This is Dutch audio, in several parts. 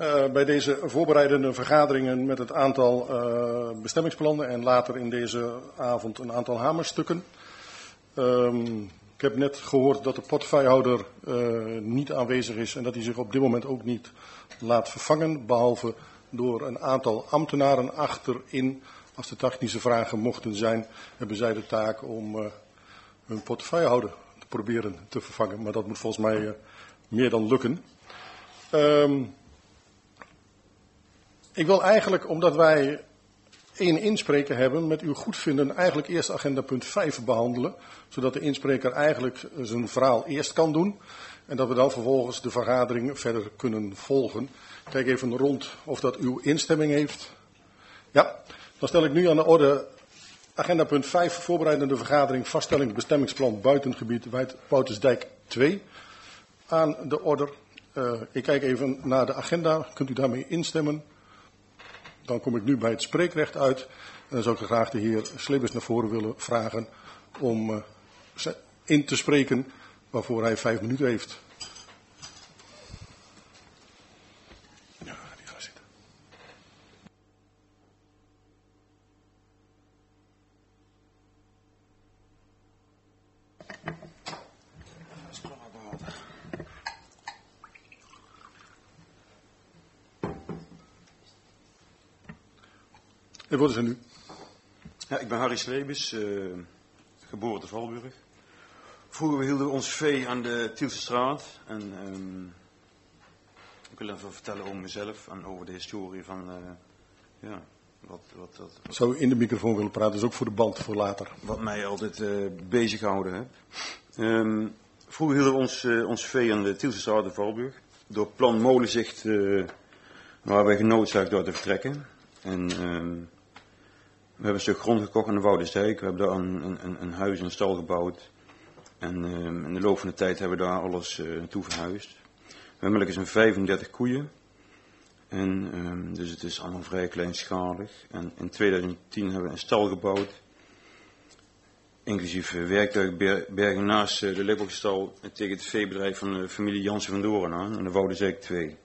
bij deze voorbereidende vergaderingen met het aantal bestemmingsplannen en later in deze avond een aantal hamerstukken. Ik heb net gehoord dat de portefeuillehouder niet aanwezig is en dat hij zich op dit moment ook niet laat vervangen, behalve door een aantal ambtenaren achterin. Als er technische vragen mochten zijn, hebben zij de taak om hun portefeuillehouder te proberen te vervangen. Maar dat moet volgens mij meer dan lukken. Ik wil eigenlijk, omdat wij 1 inspreker hebben, met uw goedvinden eigenlijk eerst agenda punt 5 behandelen. Zodat de inspreker eigenlijk zijn verhaal eerst kan doen. En dat we dan vervolgens de vergadering verder kunnen volgen. Kijk even rond of dat uw instemming heeft. Ja, dan stel ik nu aan de orde agenda punt 5, voorbereidende vergadering, vaststelling bestemmingsplan buitengebied Woutersdijk 2 aan de orde. Ik kijk even naar de agenda, kunt u daarmee instemmen? Dan kom ik nu bij het spreekrecht uit. En dan zou ik graag de heer Slebbers naar voren willen vragen om in te spreken, waarvoor hij 5 minuten heeft. Ja, die gaat zitten. Het woord is aan u. Ja, ik ben Harry Sleebis, geboren te Valburg. Vroeger hielden we ons vee aan de Tielsestraat. En ik wil even vertellen over mezelf en over de historie van wat Zou u in de microfoon willen praten, dus ook voor de band voor later. Wat mij altijd bezig gehouden heeft. Vroeger hielden we ons vee aan de Tielsestraat in Valburg. Door plan Molenzicht waren wij genoodzaakt door te vertrekken. En we hebben een stuk grond gekocht aan de Woudersdijk. We hebben daar een huis en een stal gebouwd. En in de loop van de tijd hebben we daar alles naartoe verhuisd. We hebben inmiddels 35 koeien. En dus het is allemaal vrij kleinschalig. En in 2010 hebben we een stal gebouwd. Inclusief werktuigbergen naast de Lebbelstal tegen het veebedrijf van de familie Jansen van Doren aan. En de Woudersdijk 2.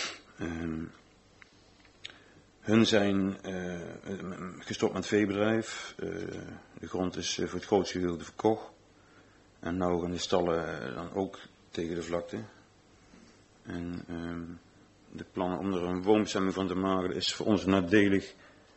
Hun zijn gestopt met het veebedrijf. De grond is voor het grootste gedeelte verkocht. En nou gaan de stallen dan ook tegen de vlakte. En de plannen om er een woonbestemming van te maken is voor ons nadelig.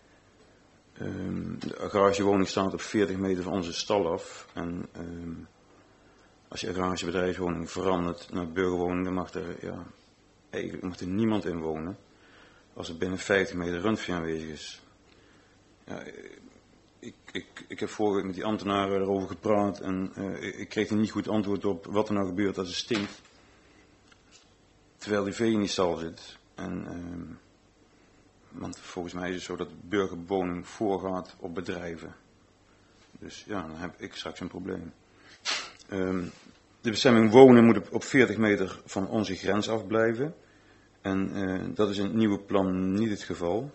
De garagewoning staat op 40 meter van onze stal af. En als je agrarische bedrijfswoning verandert naar burgerwoning, dan mag er niemand in wonen. Als er binnen 50 meter rundvee aanwezig is. Ja, ik heb vorige week met die ambtenaren erover gepraat en ik kreeg er niet goed antwoord op wat er nou gebeurt als het stinkt. Terwijl die vee in die stal zit. Want volgens mij is het zo dat burgerwoning voorgaat op bedrijven. Dus ja, dan heb ik straks een probleem. De bestemming wonen moet op 40 meter van onze grens afblijven. En dat is in het nieuwe plan niet het geval.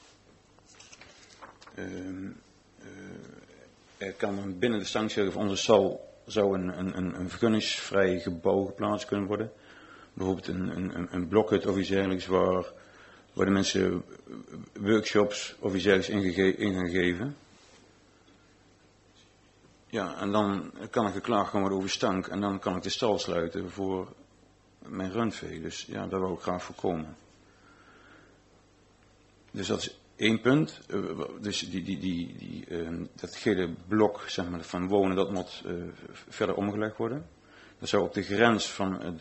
Er kan binnen de sanctie van onze stal zou een vergunningsvrij gebouw geplaatst kunnen worden. Bijvoorbeeld een blokhut of iets dergelijks waar de mensen workshops of iets dergelijks in gaan geven. Ja, en dan kan ik geklaagd gaan worden over stank en dan kan ik de stal sluiten voor mijn rundvee. Dus ja, dat wil ik graag voorkomen. Dus dat is 1 punt. Dus dat gele blok zeg maar, van wonen, dat moet verder omgelegd worden. Dat zou op de grens van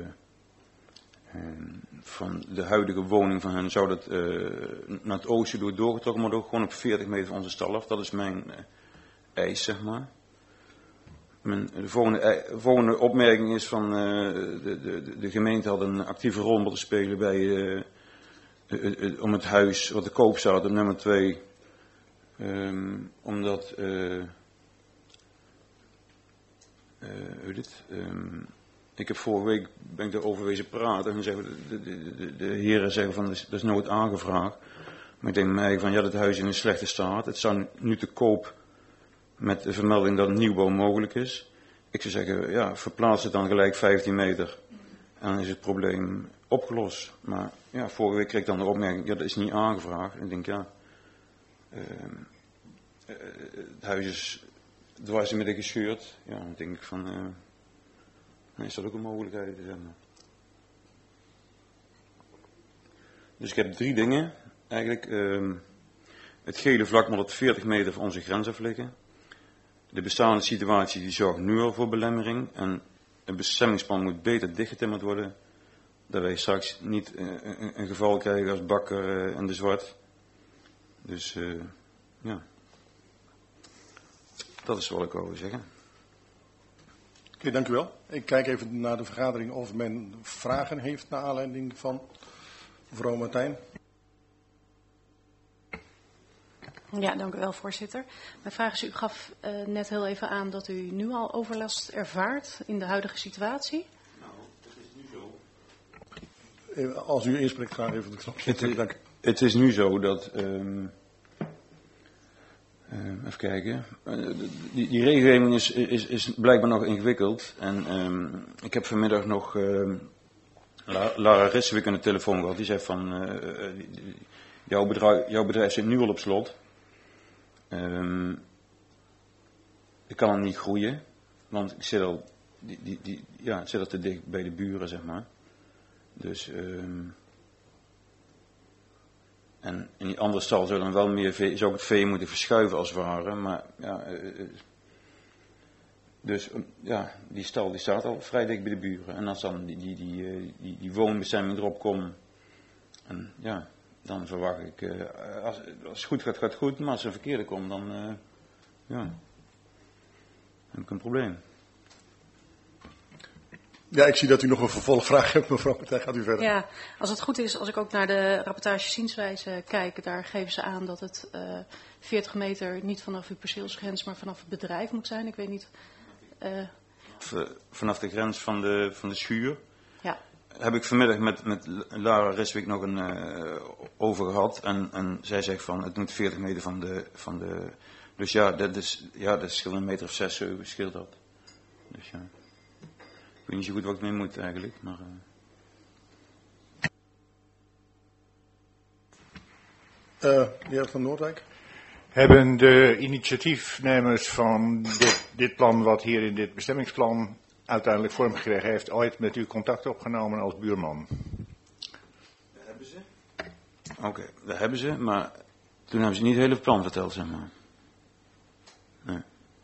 de huidige woning van hen, zou dat naar het oosten doorgetrokken worden, gewoon op 40 meter van onze stal af. Dat is mijn eis, zeg maar. De volgende opmerking is van de gemeente had een actieve rol moeten spelen bij om het huis wat te koop staat op nummer 2. Omdat ik heb vorige week ben ik daarover wezen praten en zeggen de heren zeggen van dat is nooit aangevraagd. Maar ik denk mij van ja, dat huis is in een slechte staat. Het staat nu te koop met de vermelding dat een nieuwbouw mogelijk is. Ik zou zeggen, ja, verplaats het dan gelijk 15 meter. En dan is het probleem opgelost. Maar ja, vorige week kreeg ik dan de opmerking, ja, dat is niet aangevraagd. En ik denk, ja, het huis is dwars in midden gescheurd. Ja, dan denk ik van, dan is dat ook een mogelijkheid, zeg maar. Dus ik heb 3 dingen. Eigenlijk, het gele vlak moet op 40 meter van onze grens af liggen. De bestaande situatie die zorgt nu al voor belemmering. En het bestemmingsplan moet beter dichtgetimmerd worden. Dat wij straks niet een geval krijgen als Bakker en de Zwart. Dus ja, dat is wat ik wou zeggen. Oké, dank u wel. Ik kijk even naar de vergadering of men vragen heeft naar aanleiding van mevrouw Martijn. Ja, dank u wel, voorzitter. Mijn vraag is, u gaf net heel even aan dat u nu al overlast ervaart in de huidige situatie. Nou, het is nu zo. Als u inspreekt, graag even de knop. Dank u. Het is nu zo dat, even kijken, die regeling is blijkbaar nog ingewikkeld. En ik heb vanmiddag nog Lara Rissewijk aan de telefoon gehad. Die zei van, jouw bedrijf zit nu al op slot. Ik kan niet groeien, want ik zit al, het zit al te dicht bij de buren, zeg maar. Dus, en in die andere stal zou dan wel meer vee, zou ik het vee moeten verschuiven als het ware, maar ja, dus ja, die stal die staat al vrij dicht bij de buren. En als dan die woonbestemming erop komt, en ja, dan verwacht ik, als het goed gaat, gaat het goed, maar als er een verkeerde komt, dan ja, heb ik een probleem. Ja, ik zie dat u nog een vervolgvraag hebt, mevrouw Partij. Gaat u verder. Ja, als het goed is, als ik ook naar de rapportage zienswijze kijk, daar geven ze aan dat het 40 meter niet vanaf uw perceelsgrens, maar vanaf het bedrijf moet zijn. Ik weet niet. Vanaf de grens van de schuur. Ja. Heb ik vanmiddag met Lara Rissewijk nog over gehad. En zij zegt van, het moet 40 meter van de dus ja, dat scheelt een meter of 6, 7 scheelt dat. Dus ja. Ik weet niet zo goed wat ik mee moet eigenlijk, maar... De heer Van Noordwijk. Hebben de initiatiefnemers van dit plan, wat hier in dit bestemmingsplan uiteindelijk vorm gekregen heeft, ooit met u contact opgenomen als buurman? Dat hebben ze. Oké, dat hebben ze, maar toen hebben ze niet het hele plan verteld, zeg maar. Nee.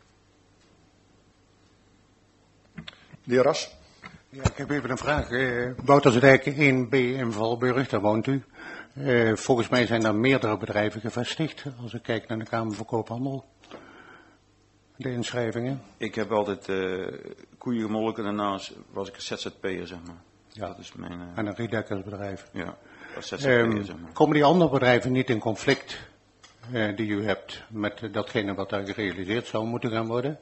De heer Ras. Ja, ik heb even een vraag. Boutersdijk 1B in Valburg, daar woont u. Volgens mij zijn er meerdere bedrijven gevestigd, als ik kijk naar de Kamer van Koophandel. De inschrijvingen. Ik heb altijd koeien gemolken en daarnaast was ik een ZZP'er, zeg maar. Ja. Dat is mijn... En een redekkersbedrijf. Ja, als ZZP'er, zeg maar. Komen die andere bedrijven niet in conflict die u hebt met datgene wat daar gerealiseerd zou moeten gaan worden?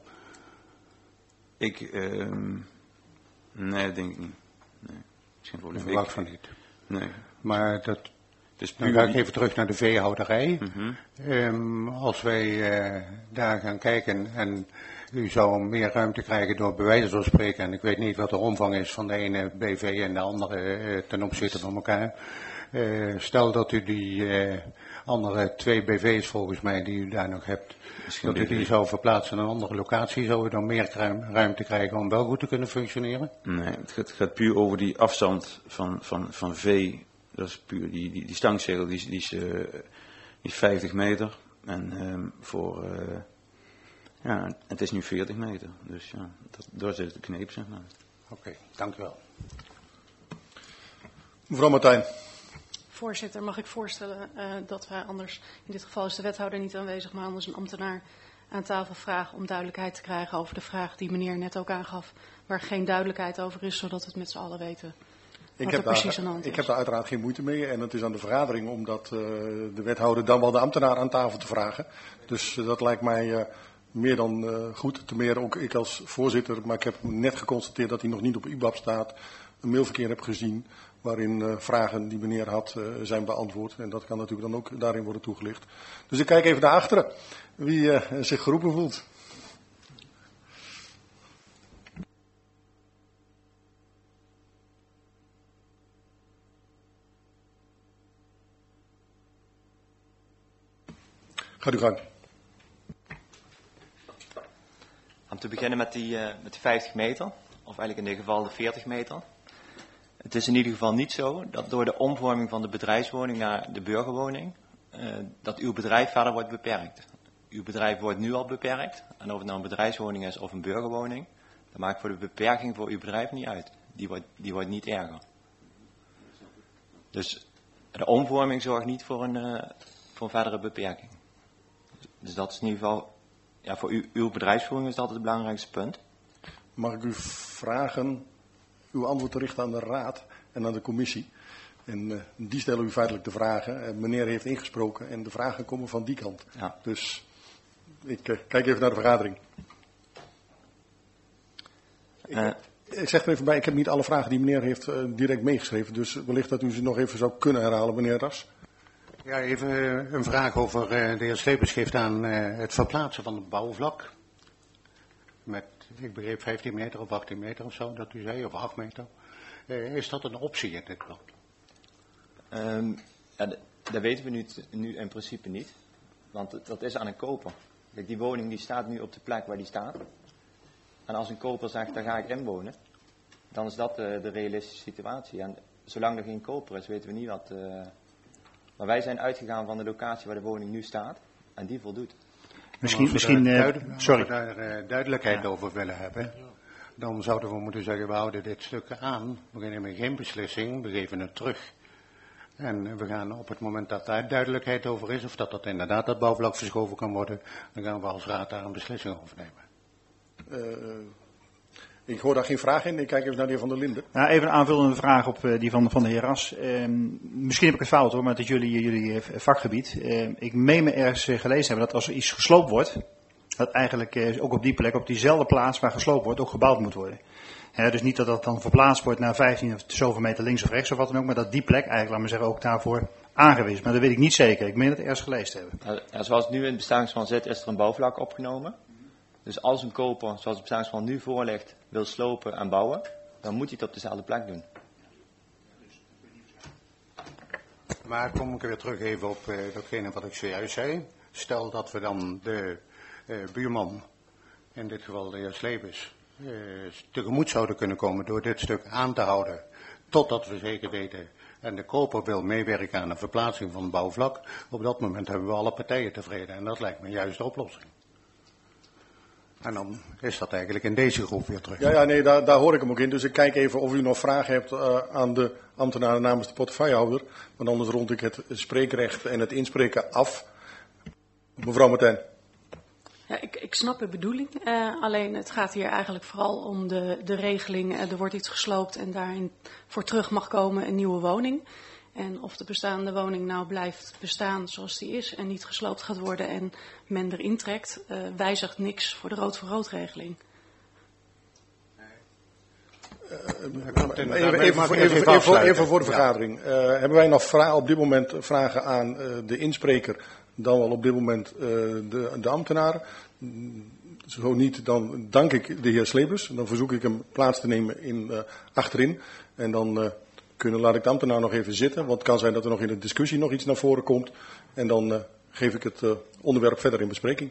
Nee, dat denk ik niet. Nee, is geen probleem. Ik verwacht van niet. Nee. Maar dat... Dus dan ga ik even terug naar de veehouderij. Mm-hmm. Als wij daar gaan kijken en u zou meer ruimte krijgen door bij wijze van spreken, en ik weet niet wat de omvang is van de ene BV en de andere ten opzichte van elkaar. Stel dat u die andere 2 BV's volgens mij die u daar nog hebt, dat u die zou verplaatsen naar een andere locatie, zou u dan meer ruimte krijgen om wel goed te kunnen functioneren? Nee, het gaat puur over die afstand van vee. Dat is puur, die stangzegel die is 50 meter. En ja, het is nu 40 meter. Dus ja, dat is de kneep, zeg maar. Oké, dank u wel. Mevrouw Martijn. Voorzitter, mag ik voorstellen dat wij anders, in dit geval is de wethouder niet aanwezig, maar anders een ambtenaar aan tafel vragen om duidelijkheid te krijgen over de vraag die meneer net ook aangaf, waar geen duidelijkheid over is, zodat we het met z'n allen weten. Ik heb daar uiteraard geen moeite mee en het is aan de vergadering om dat de wethouder dan wel de ambtenaar aan tafel te vragen. Dus dat lijkt mij meer dan goed. Ten meer ook ik als voorzitter, maar ik heb net geconstateerd dat hij nog niet op IBAB staat. Een mailverkeer heb gezien waarin vragen die meneer had zijn beantwoord. En dat kan natuurlijk dan ook daarin worden toegelicht. Dus ik kijk even naar achteren wie zich geroepen voelt. Gaat uw gang. Om te beginnen met die 50 meter, of eigenlijk in dit geval de 40 meter. Het is in ieder geval niet zo dat door de omvorming van de bedrijfswoning naar de burgerwoning, dat uw bedrijf verder wordt beperkt. Uw bedrijf wordt nu al beperkt, en of het nou een bedrijfswoning is of een burgerwoning, dat maakt voor de beperking voor uw bedrijf niet uit. Die wordt niet erger. Dus de omvorming zorgt niet voor een verdere beperking. Dus dat is in ieder geval, ja, voor uw bedrijfsvoering is dat het belangrijkste punt. Mag ik u vragen uw antwoord te richten aan de raad en aan de commissie? En die stellen u feitelijk de vragen. Meneer heeft ingesproken en de vragen komen van die kant. Ja. Dus ik kijk even naar de vergadering. Ik zeg er even bij, ik heb niet alle vragen die meneer heeft direct meegeschreven. Dus wellicht dat u ze nog even zou kunnen herhalen, meneer Ras. Ja, even een vraag over, de heer Slepers geeft aan het verplaatsen van het bouwvlak. Met, ik begreep 15 meter of 18 meter of zo, dat u zei, of 8 meter. Is dat een optie in dit plan? Ja, dat weten we nu in principe niet. Want dat is aan een koper. Kijk, die woning die staat nu op de plek waar die staat. En als een koper zegt, daar ga ik in wonen, dan is dat de realistische situatie. En zolang er geen koper is, weten we niet wat... Maar wij zijn uitgegaan van de locatie waar de woning nu staat. En die voldoet. Als we daar duidelijkheid over willen hebben, dan zouden we moeten zeggen, we houden dit stuk aan. We nemen geen beslissing, we geven het terug. En we gaan op het moment dat daar duidelijkheid over is, of dat inderdaad dat bouwvlak verschoven kan worden, dan gaan we als raad daar een beslissing over nemen. Ik hoor daar geen vraag in. Ik kijk even naar de heer Van der Linden. Nou, even een aanvullende vraag op die van de heer Ras. Misschien heb ik het fout hoor, maar het is jullie vakgebied. Ik meen me ergens gelezen hebben dat als er iets gesloopt wordt, dat eigenlijk ook op die plek, op diezelfde plaats waar gesloopt wordt, ook gebouwd moet worden. Dus niet dat dat dan verplaatst wordt naar 15 of zoveel meter links of rechts of wat dan ook, maar dat die plek eigenlijk, laat maar zeggen, ook daarvoor aangewezen is. Maar dat weet ik niet zeker. Ik meen dat ergens gelezen hebben. Ja, zoals het nu in het bestemmingsplan zit, is er een bouwvlak opgenomen. Dus als een koper, zoals het bestemmingsplan nu voor ligt, wil slopen en bouwen, dan moet hij het op dezelfde plek doen. Maar kom ik weer terug even op datgene wat ik zojuist zei. Stel dat we dan de buurman, in dit geval de heer Slepers, tegemoet zouden kunnen komen door dit stuk aan te houden, totdat we zeker weten en de koper wil meewerken aan de verplaatsing van het bouwvlak. Op dat moment hebben we alle partijen tevreden en dat lijkt me juist de oplossing. En dan is dat eigenlijk in deze groep weer terug. Ja, nee, daar hoor ik hem ook in. Dus ik kijk even of u nog vragen hebt aan de ambtenaren namens de portefeuillehouder. Want anders rond ik het spreekrecht en het inspreken af. Mevrouw Martijn. Ja, ik snap uw bedoeling. Alleen het gaat hier eigenlijk vooral om de regeling. Er wordt iets gesloopt en daarin voor terug mag komen een nieuwe woning. En of de bestaande woning nou blijft bestaan zoals die is en niet gesloopt gaat worden en men erin trekt, wijzigt niks voor de rood voor rood regeling. Even voor de vergadering. Hebben wij nog op dit moment vragen aan de inspreker, dan wel op dit moment de ambtenaren? Zo niet, dan dank ik de heer Slepers. Dan verzoek ik hem plaats te nemen achterin. En dan laat ik de ambtenaar nog even zitten. Want het kan zijn dat er nog in de discussie nog iets naar voren komt. En dan geef ik het onderwerp verder in bespreking.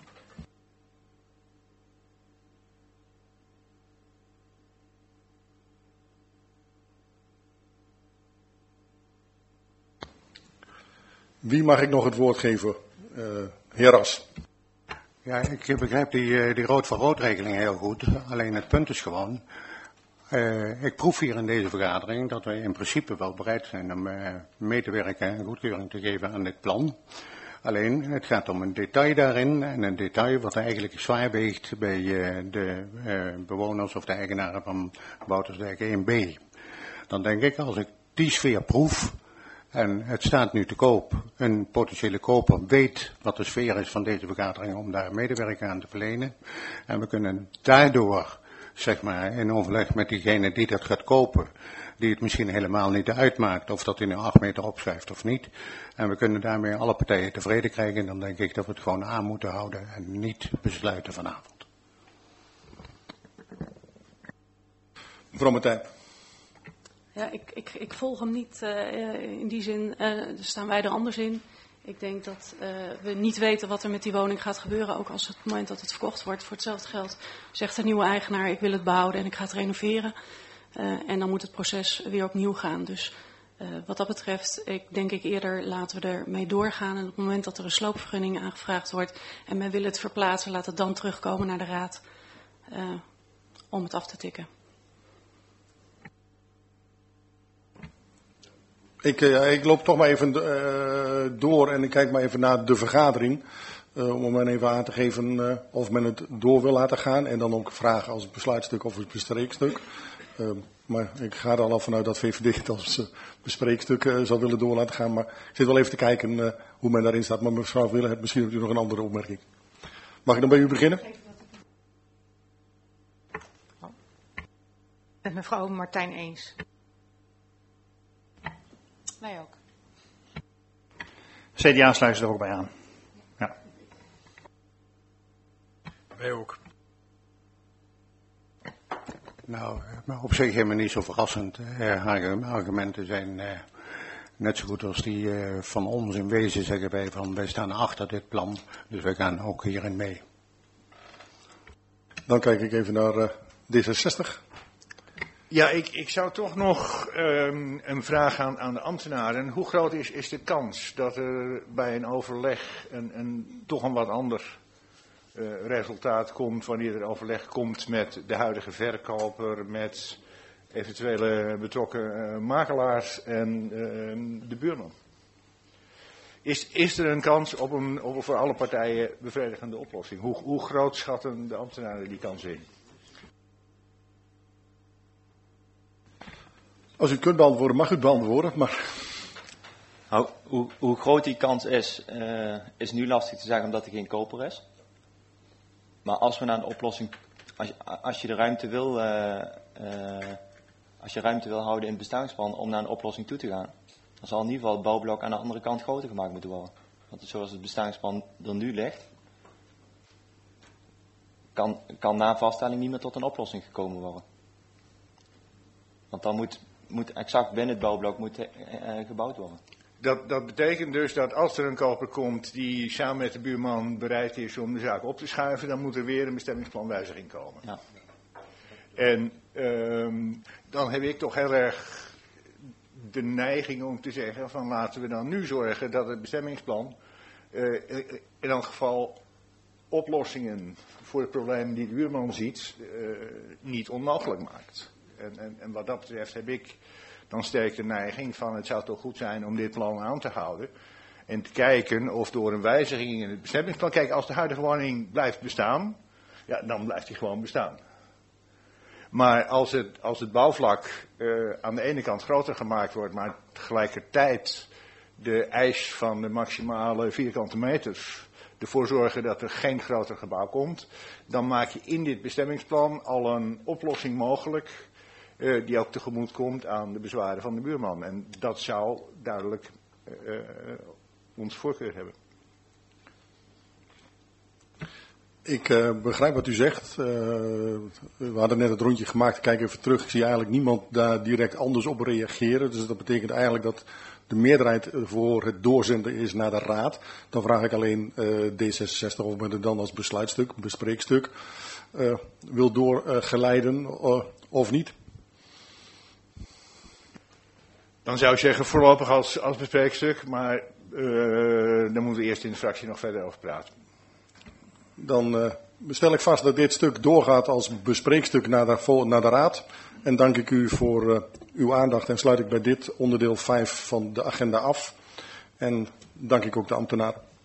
Wie mag ik nog het woord geven? Heer Ras. Ja, ik begrijp die rood voor rood regeling heel goed. Alleen het punt is gewoon, ik proef hier in deze vergadering dat wij in principe wel bereid zijn om mee te werken en goedkeuring te geven aan dit plan. Alleen, het gaat om een detail daarin en een detail wat eigenlijk zwaar weegt bij de bewoners of de eigenaren van Boutersdijk 1B. Dan denk ik, als ik die sfeer proef en het staat nu te koop, een potentiële koper weet wat de sfeer is van deze vergadering om daar medewerking aan te verlenen. En we kunnen daardoor, zeg maar, in overleg met diegene die dat gaat kopen, die het misschien helemaal niet uitmaakt of dat hij nu 8 meter opschrijft of niet. En we kunnen daarmee alle partijen tevreden krijgen. En dan denk ik dat we het gewoon aan moeten houden en niet besluiten vanavond. Mevrouw Martijn. Ja, ik volg hem niet in die zin, staan wij er anders in. Ik denk dat we niet weten wat er met die woning gaat gebeuren. Ook als het moment dat het verkocht wordt. Voor hetzelfde geld zegt de nieuwe eigenaar, ik wil het behouden en ik ga het renoveren. En dan moet het proces weer opnieuw gaan. Dus wat dat betreft, denk ik eerder laten we ermee doorgaan. En op het moment dat er een sloopvergunning aangevraagd wordt en men wil het verplaatsen, laat het dan terugkomen naar de raad om het af te tikken. Ik loop toch maar even door en ik kijk maar even naar de vergadering. Om men even aan te geven of men het door wil laten gaan. En dan ook vragen als besluitstuk of een bespreekstuk. Maar ik ga er al vanuit dat VVD het als bespreekstuk zou willen door laten gaan. Maar ik zit wel even te kijken hoe men daarin staat. Maar mevrouw Willen, misschien hebt u nog een andere opmerking. Mag ik dan bij u beginnen? Met mevrouw Martijn eens. Wij ook. CDA sluit er ook bij aan. Ja. Wij ook. Nou, maar op zich helemaal niet zo verrassend. Argumenten zijn net zo goed als die van ons in wezen, zeggen wij van wij staan achter dit plan. Dus wij gaan ook hierin mee. Dan kijk ik even naar D66. Ja, ik zou toch nog een vraag aan de ambtenaren. Hoe groot is de kans dat er bij een overleg toch een wat ander resultaat komt wanneer er overleg komt met de huidige verkoper, met eventuele betrokken makelaars en de buurman? Is er een kans op een voor alle partijen bevredigende oplossing? Hoe groot schatten de ambtenaren die kans in? Als u het kunt beantwoorden, mag u het beantwoorden. Maar... Nou, hoe groot die kans is nu lastig te zeggen omdat er geen koper is. Maar als we naar een oplossing, als je de ruimte wil, als je ruimte wil houden in het bestemmingsplan om naar een oplossing toe te gaan, dan zal in ieder geval het bouwblok aan de andere kant groter gemaakt moeten worden. Want zoals het bestemmingsplan er nu ligt, kan na vaststelling niet meer tot een oplossing gekomen worden. Want dan moet exact binnen het bouwblok gebouwd worden. Dat betekent dus dat als er een koper komt die samen met de buurman bereid is om de zaak op te schuiven, dan moet er weer een bestemmingsplanwijziging komen. Ja. En dan heb ik toch heel erg de neiging om te zeggen van laten we dan nu zorgen dat het bestemmingsplan in elk geval oplossingen voor het probleem die de buurman ziet niet onmogelijk maakt. En wat dat betreft heb ik dan sterk de neiging van het zou toch goed zijn om dit plan aan te houden. En te kijken of door een wijziging in het bestemmingsplan. Kijk, als de huidige woning blijft bestaan, ja, dan blijft die gewoon bestaan. Maar als het bouwvlak aan de ene kant groter gemaakt wordt, maar tegelijkertijd de eis van de maximale vierkante meters ervoor zorgen dat er geen groter gebouw komt, dan maak je in dit bestemmingsplan al een oplossing mogelijk die ook tegemoet komt aan de bezwaren van de buurman. En dat zou duidelijk ons voorkeur hebben. Ik begrijp wat u zegt. We hadden net het rondje gemaakt. Kijk even terug. Ik zie eigenlijk niemand daar direct anders op reageren. Dus dat betekent eigenlijk dat de meerderheid voor het doorzenden is naar de raad. Dan vraag ik alleen D66 of men het dan als besluitstuk, bespreekstuk wil doorgeleiden of niet. Dan zou ik zeggen voorlopig als bespreekstuk, maar daar moeten we eerst in de fractie nog verder over praten. Dan stel ik vast dat dit stuk doorgaat als bespreekstuk naar de raad. En dank ik u voor uw aandacht en sluit ik bij dit onderdeel 5 van de agenda af. En dank ik ook de ambtenaren.